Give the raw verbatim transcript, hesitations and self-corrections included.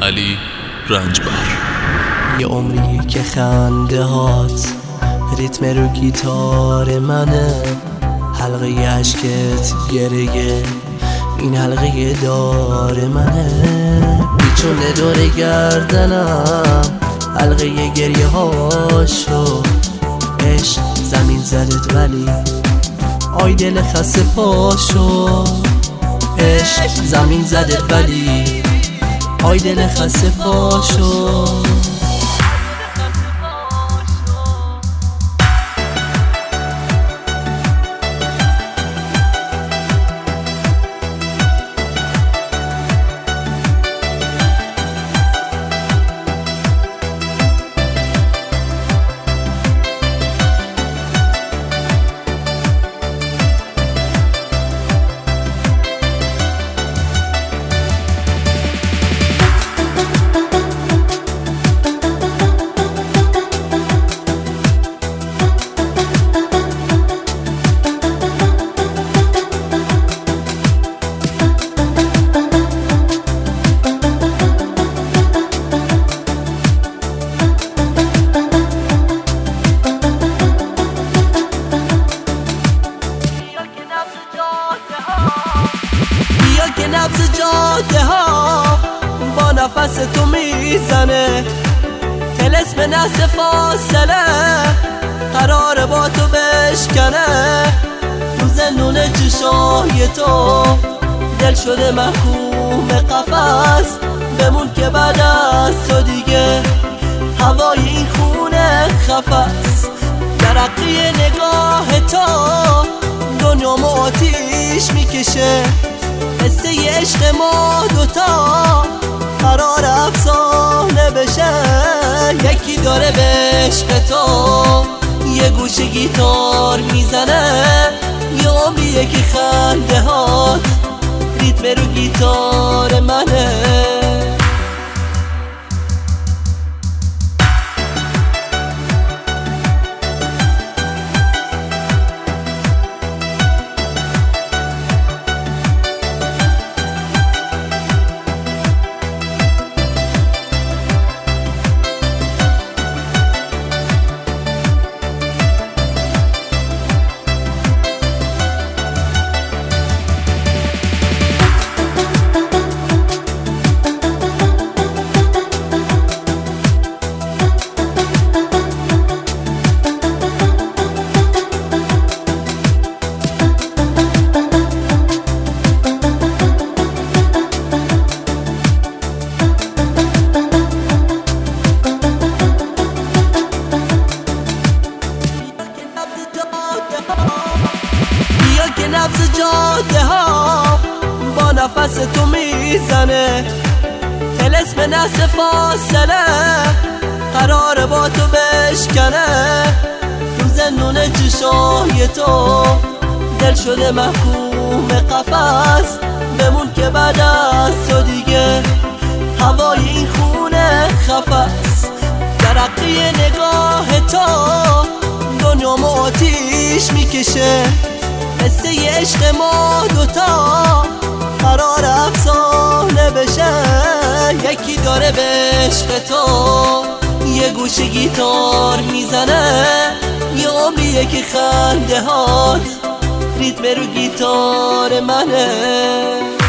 علی رنجبر. یه عمری که خنده هات ریتم رو گیتار منه، حلقه عشقت گریه این حلقه دار منه، بیچونه دور گردنم حلقه گریه هاشو، عشق زمین زدت ولی آی دل خسته پاشو، عشق زمین زدت ولی آی دل خسته پاشو. بیا که نبض جاده ها با نفس تو میزنه، طلسم نفس فاصله قرار با تو بشکنه، تو زندون چشای تو دل شده محکوم قفس، بمون که بعد از تو دیگه هوای این خونه خفص، ترقی نگاه تو دنیامو آتیش میکشه، قصه عشق ما دوتا قرار افسانه بشه، یکی داره به عشق تو یه گوشه گیتار میزنه، یه عمریه که خنده هات ریتم رو گیتار منه. بیا که نبض جاده ها با نفس تو میزنه، طلسم نفس فاصله قرار با تو بشکنه، تو زندون چشای تو دل شده محکوم قفس، بمون که بعد از تو دیگه هوای این خونه خفص، ترقی نگاه تو دنیامو آتیش میکشه، قصه عشق ما دوتا قرار افسانه بشه، یکی داره به عشق تو یه گوشه گیتار میزنه، یه عمریه که خنده هات ریتم رو گیتار منه.